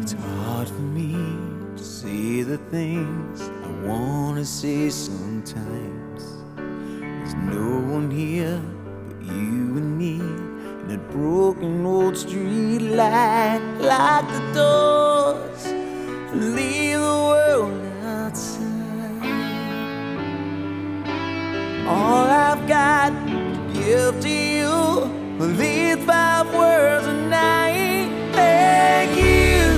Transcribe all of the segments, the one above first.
It's hard for me to say the things I wanna say sometimes. There's no one here but you and me, and that broken old street light. Lock the doors, leave the world outside. All I've got to give to you are these 5 words a night. Thank you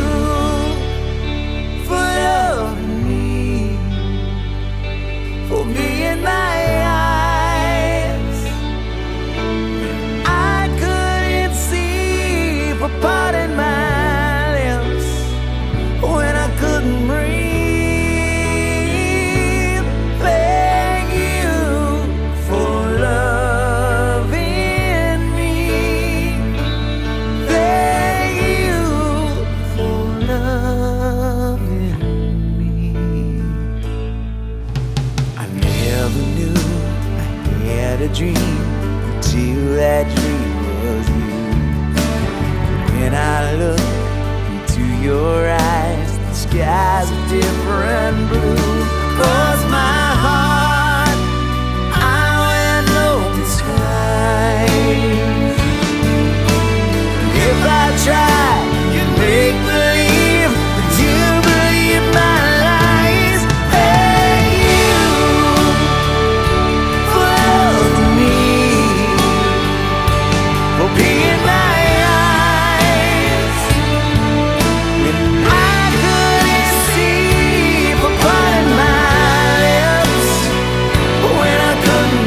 for loving me, for being my eyes. I couldn't see, for parting my lips when I couldn't breathe. Thank you for loving me. Thank you for loving me. I never knew I had a dream until that dream was you. When I look into your eyes, the sky's a different blue. 'Cause my heart, I went open skies. If I tried, you'd make believe that you believe my lies. Thank you for loving me, for being my eyes. When I couldn't see, for parting my lips when I couldn't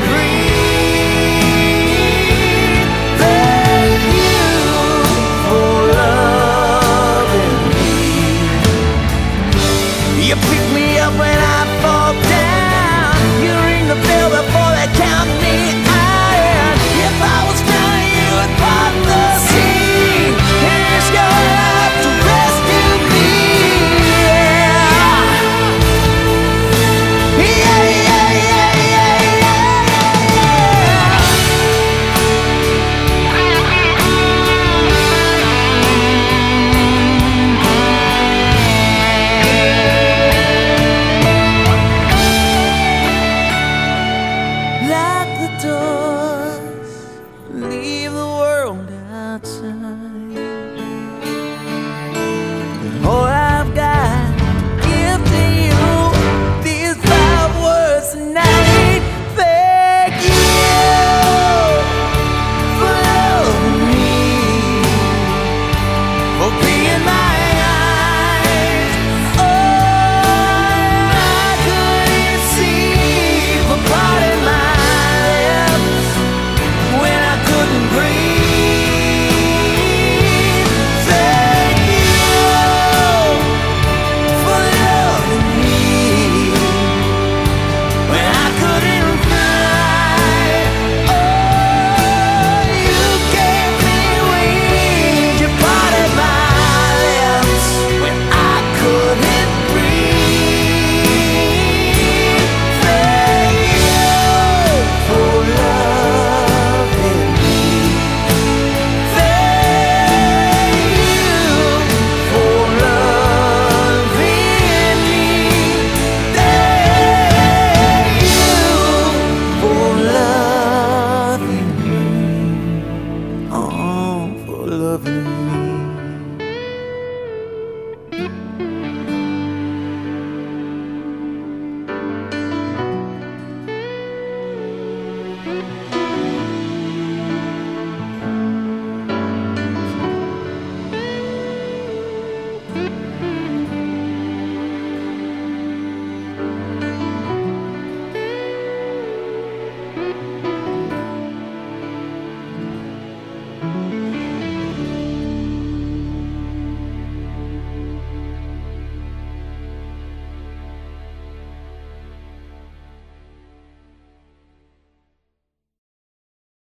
breathe. Thank you for loving me. You pick me up when I fall down. You ring the bell before they count me out. If I was drowning, you would part the sea and risk your life to rescue me. Yeah, yeah, yeah, yeah, lock the doors, leave the world outside. All I've got to give to you, these 5 words tonight. Thank you for loving me, for being my eyes. Oh, I couldn't see, for parting my lips when I couldn't breathe. Thank you for loving me when I couldn't fly. Oh, you gave me wings, you parted my lips when I couldn't breathe. Thank you for loving me. Thank you for loving me. Thank you for loving me. Oh, for loving me.